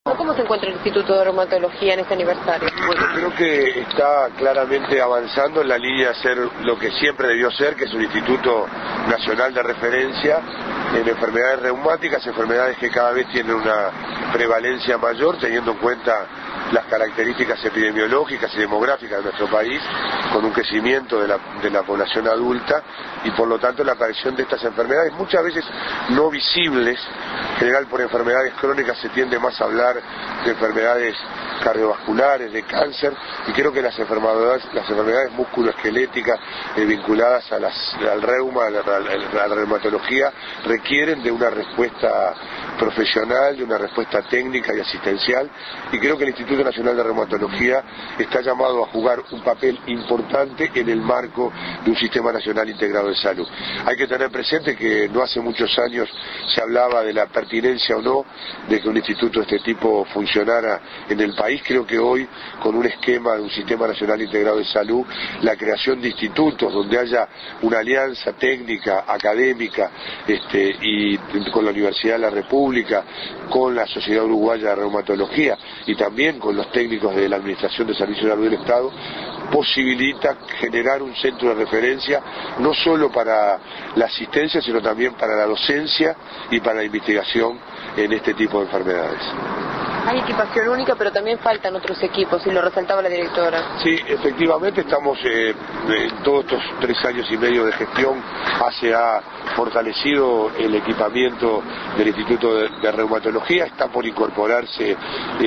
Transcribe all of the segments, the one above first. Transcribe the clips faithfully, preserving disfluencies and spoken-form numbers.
¿Cómo se encuentra el Instituto de Reumatología en este aniversario? Bueno, creo que está claramente avanzando en la línea de ser lo que siempre debió ser, que es un Instituto Nacional de Referencia en enfermedades reumáticas, enfermedades que cada vez tienen una prevalencia mayor, teniendo en cuenta las características epidemiológicas y demográficas de nuestro país, con un crecimiento de la, de la población adulta y por lo tanto la aparición de estas enfermedades, muchas veces no visibles. En general, por enfermedades crónicas se tiende más a hablar de enfermedades cardiovasculares, de cáncer, y creo que las enfermedades, las enfermedades musculoesqueléticas eh, vinculadas a las, al reuma, a la, a la reumatología, requieren de una respuesta profesional, de una respuesta técnica y asistencial, y creo que el Instituto Nacional de Reumatología está llamado a jugar un papel importante en el marco de un sistema nacional integrado de salud. Hay que tener presente que no hace muchos años se hablaba de la pertinencia o no de que un instituto de este tipo funcionara en el país. Creo que hoy, con un esquema de un sistema nacional integrado de salud, la creación de institutos donde haya una alianza técnica, académica, este, y con la Universidad de la República, con la Sociedad Uruguaya de Reumatología y también con los técnicos de la Administración de Servicios de Salud del Estado, posibilita generar un centro de referencia no solo para la asistencia, sino también para la docencia y para la investigación en este tipo de enfermedades. Hay equipación única, pero también faltan otros equipos, y lo resaltaba la directora. Sí, efectivamente estamos eh, en todos estos tres años y medio de gestión, se ha fortalecido el equipamiento del Instituto de, de Reumatología, está por incorporarse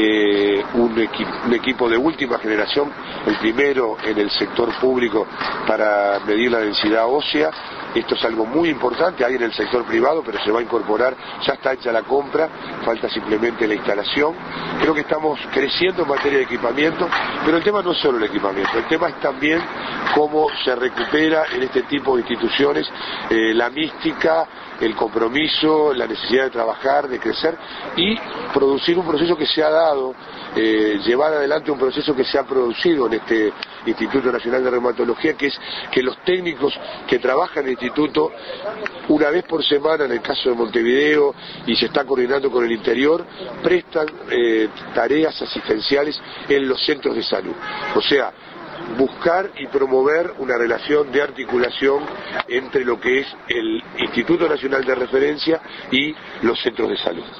eh, un, equi un equipo de última generación, el primero en el sector público para medir la densidad ósea. Esto es algo muy importante, hay en el sector privado, pero se va a incorporar, ya está hecha la compra, falta simplemente la instalación. Creo que estamos creciendo en materia de equipamiento, pero el tema no es solo el equipamiento, el tema es también cómo se recupera en este tipo de instituciones eh, la mística, el compromiso, la necesidad de trabajar, de crecer y producir un proceso que se ha dado, eh, llevar adelante un proceso que se ha producido en este Instituto Nacional de Reumatología, que es que los técnicos que trabajan en el instituto, una vez por semana en el caso de Montevideo, y se está coordinando con el interior, prestan eh, tareas asistenciales en los centros de salud. O sea, buscar y promover una relación de articulación entre lo que es el Instituto Nacional de Referencia y los centros de salud.